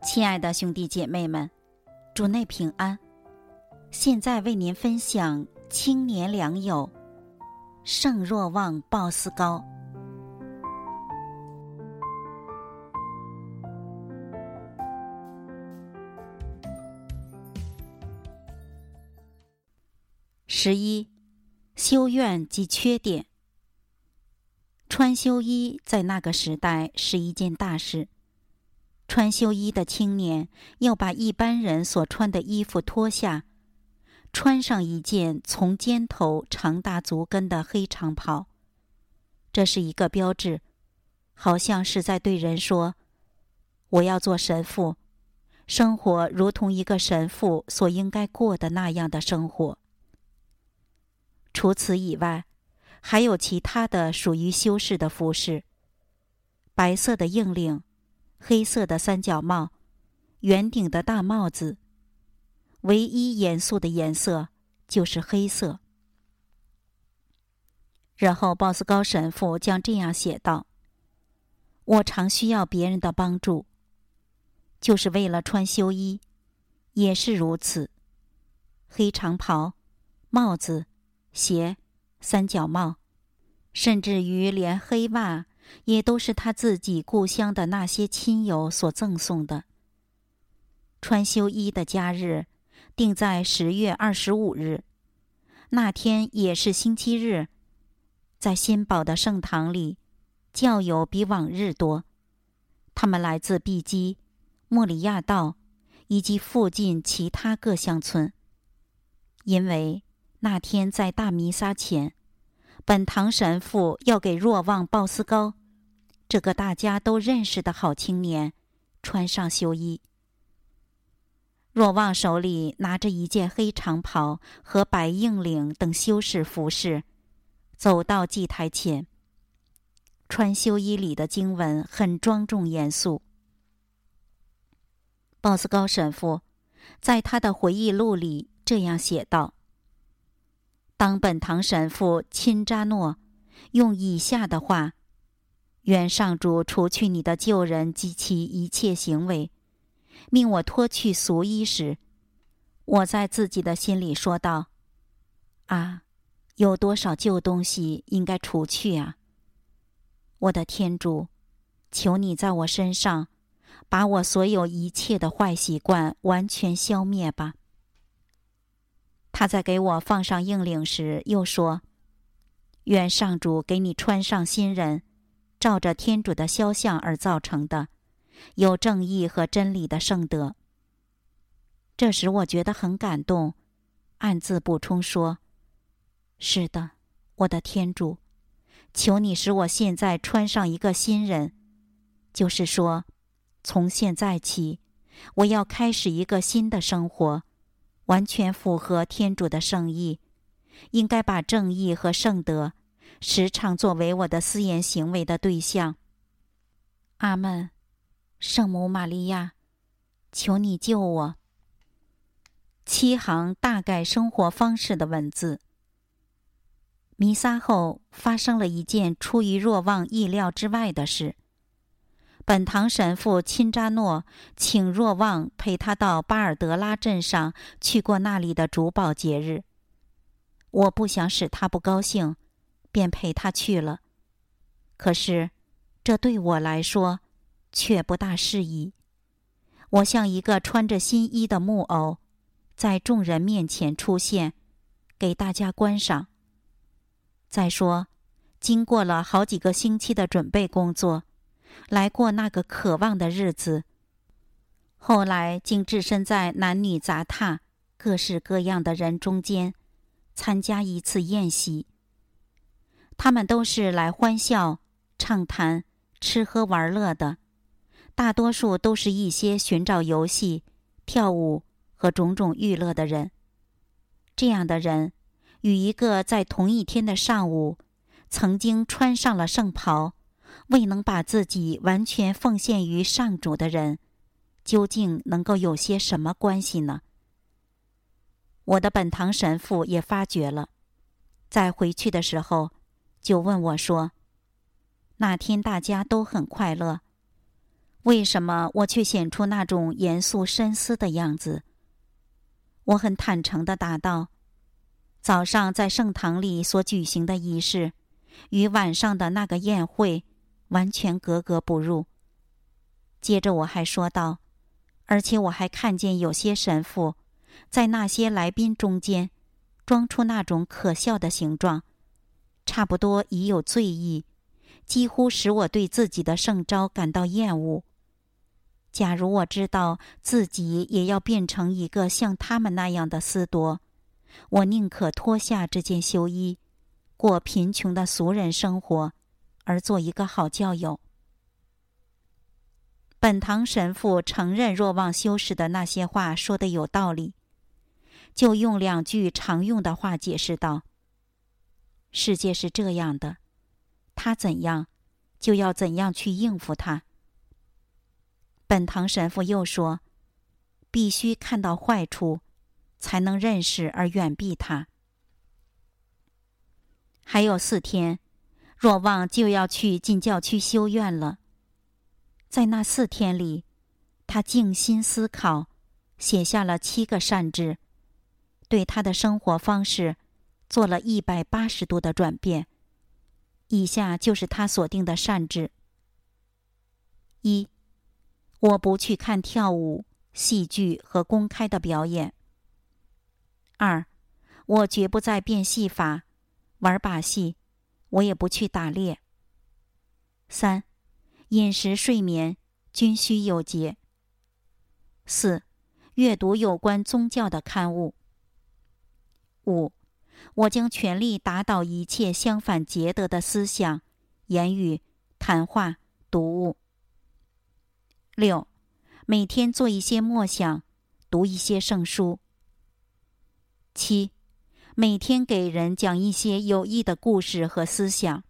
亲爱的兄弟姐妹们，主内平安。现在为您分享青年良友圣若望鲍斯高。11. 修院及缺点。穿修衣在那个时代是一件大事。穿修衣的青年要把一般人所穿的衣服脱下，穿上一件从肩头长达足跟的黑长袍。这是一个标志，好像是在对人说，我要做神父，生活如同一个神父所应该过的那样的生活。除此以外，还有其他的属于修士的服饰：白色的硬领，黑色的三角帽，圆顶的大帽子。唯一严肃的颜色就是黑色。然后鲍斯高神父将这样写道：我常需要别人的帮助，就是为了穿修衣，也是如此。黑长袍、帽子、鞋、三角帽，甚至于连黑袜也都是他自己故乡的那些亲友所赠送的。穿修衣的佳日定在10月25日，那天也是星期日。在新堡的圣堂里，教友比往日多，他们来自毕基、莫里亚道以及附近其他各乡村。因为那天在大弥撒前，本堂神父要给若望鲍斯高这个大家都认识的好青年穿上修衣。若望手里拿着一件黑长袍和白硬领等修士服饰，走到祭台前。穿修衣里的经文很庄重严肃。鲍斯高神父在他的回忆录里这样写道：当本堂神父钦扎诺用以下的话，愿上主除去你的旧人及其一切行为，命我脱去俗衣时，我在自己的心里说道：啊，有多少旧东西应该除去啊！我的天主，求你在我身上把我所有一切的坏习惯完全消灭吧。他在给我放上硬领时又说：愿上主给你穿上新人，照着天主的肖像而造成的，有正义和真理的圣德。这时我觉得很感动，暗自补充说：是的，我的天主，求你使我现在穿上一个新人，就是说，从现在起，我要开始一个新的生活，完全符合天主的圣意，应该把正义和圣德时常作为我的思言行为的对象。阿们。圣母玛利亚，求你救我。7行大概生活方式的文字。弥撒后发生了一件出于若望意料之外的事。本堂神父钦扎诺请若望陪他到巴尔德拉镇上去过那里的主保节日。我不想使他不高兴，便陪他去了。可是这对我来说却不大适宜。我像一个穿着新衣的木偶，在众人面前出现，给大家观赏。再说，经过了好几个星期的准备工作，来过那个渴望的日子，后来竟置身在男女杂沓、各式各样的人中间，参加一次宴席。他们都是来欢笑、畅谈、吃喝玩乐的，大多数都是一些寻找游戏、跳舞和种种娱乐的人。这样的人与一个在同一天的上午曾经穿上了圣袍，未能把自己完全奉献于上主的人，究竟能够有些什么关系呢？我的本堂神父也发觉了，在回去的时候就问我说：那天大家都很快乐， 为什么我却显出那种严肃深思的样子？我很坦诚地答道：早上在圣堂里所举行的仪式，与晚上的那个宴会完全格格不入。接着我还说道，而且我还看见有些神父在那些来宾中间装出那种可笑的形状，差不多已有醉意，几乎使我对自己的圣召感到厌恶。假如我知道自己也要变成一个像他们那样的司铎，我宁可脱下这件修衣，过贫穷的俗人生活，而做一个好教友。本堂神父承认若望修士的那些话说得有道理，就用2句常用的话解释道：世界是这样的，他怎样，就要怎样去应付他。本堂神父又说，必须看到坏处，才能认识而远避它。还有4天，若望就要去进教区修院了。在那4天里，他静心思考，写下了7个善志，对他的生活方式做了180度的转变。以下就是他所定的善志： 1. 我不去看跳舞、戏剧和公开的表演。 2. 我绝不再变戏法、玩把戏，我也不去打猎。 3. 饮食睡眠均须有节。 4. 阅读有关宗教的刊物。 5. 我将全力打倒一切相反节德的思想、言语、谈话、读物。 6. 每天做一些默想，读一些圣书。 7. 每天给人讲一些有益的故事和思想。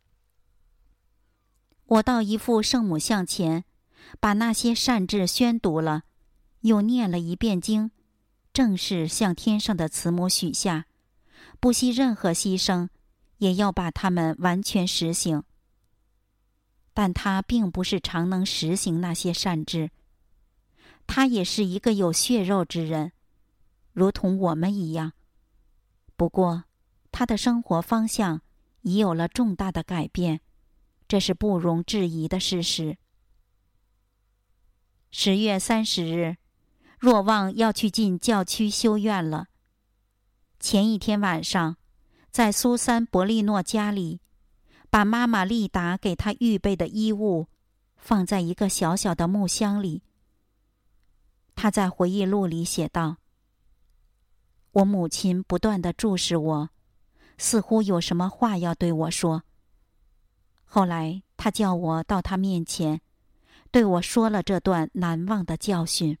我到一副圣母像前，把那些善志宣读了，又念了一遍经，正是向天上的慈母许下，不惜任何牺牲，也要把它们完全实行。但他并不是常能实行那些善志，他也是一个有血肉之人，如同我们一样。不过，他的生活方向已有了重大的改变，这是不容置疑的事实。10月30日，若望要去进教区修院了。前一天晚上，在苏珊·伯利诺家里，把妈妈丽达给他预备的衣物放在一个小小的木箱里。他在回忆录里写道：我母亲不断地注视我，似乎有什么话要对我说。后来他叫我到他面前，对我说了这段难忘的教训：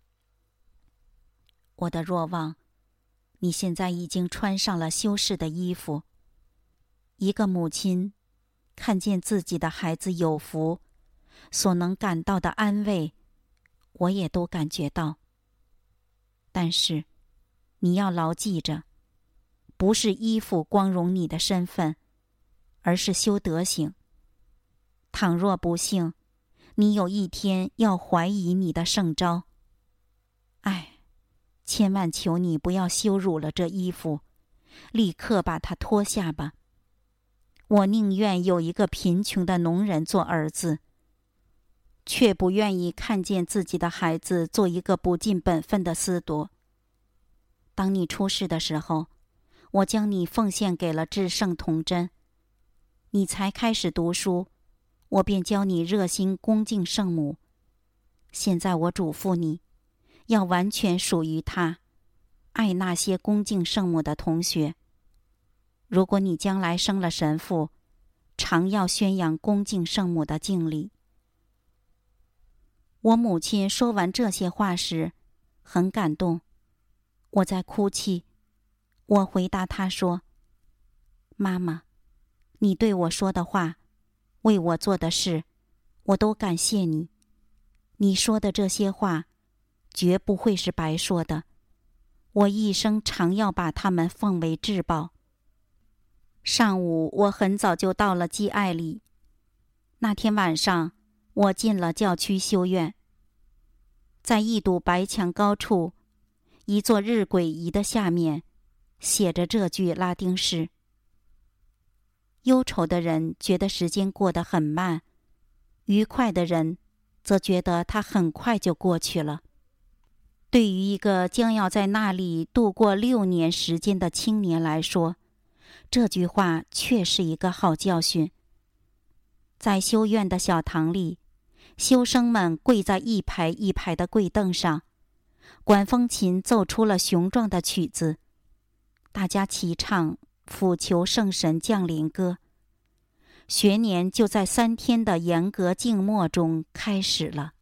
我的若望，你现在已经穿上了修士的衣服。一个母亲看见自己的孩子有福，所能感到的安慰，我也都感觉到。但是你要牢记着，不是衣服光荣你的身份，而是修德行。倘若不幸，你有一天要怀疑你的圣召，千万求你不要羞辱了这衣服，立刻把它脱下吧。我宁愿有一个贫穷的农人做儿子，却不愿意看见自己的孩子做一个不尽本分的司铎。当你出世的时候，我将你奉献给了至圣童真。你才开始读书，我便教你热心恭敬圣母。现在我嘱咐你，要完全属于他，爱那些恭敬圣母的同学。如果你将来生了神父，常要宣扬恭敬圣母的敬礼。我母亲说完这些话时，很感动，我在哭泣。我回答她说：妈妈，你对我说的话，为我做的事，我都感谢你。你说的这些话，绝不会是白说的，我一生常要把它们奉为至宝。上午我很早就到了基爱里。那天晚上， 我进了教区修院，在一堵白墙高处，一座日晷仪的下面，写着这句拉丁诗。忧愁的人觉得时间过得很慢，愉快的人则觉得它很快就过去了。对于一个将要在那里度过6年时间的青年来说，这句话确是一个好教训。在修院的小堂里，修生们跪在一排一排的跪凳上，管风琴奏出了雄壮的曲子，大家齐唱抚求圣神降临歌。学年就在3天的严格静默中开始了。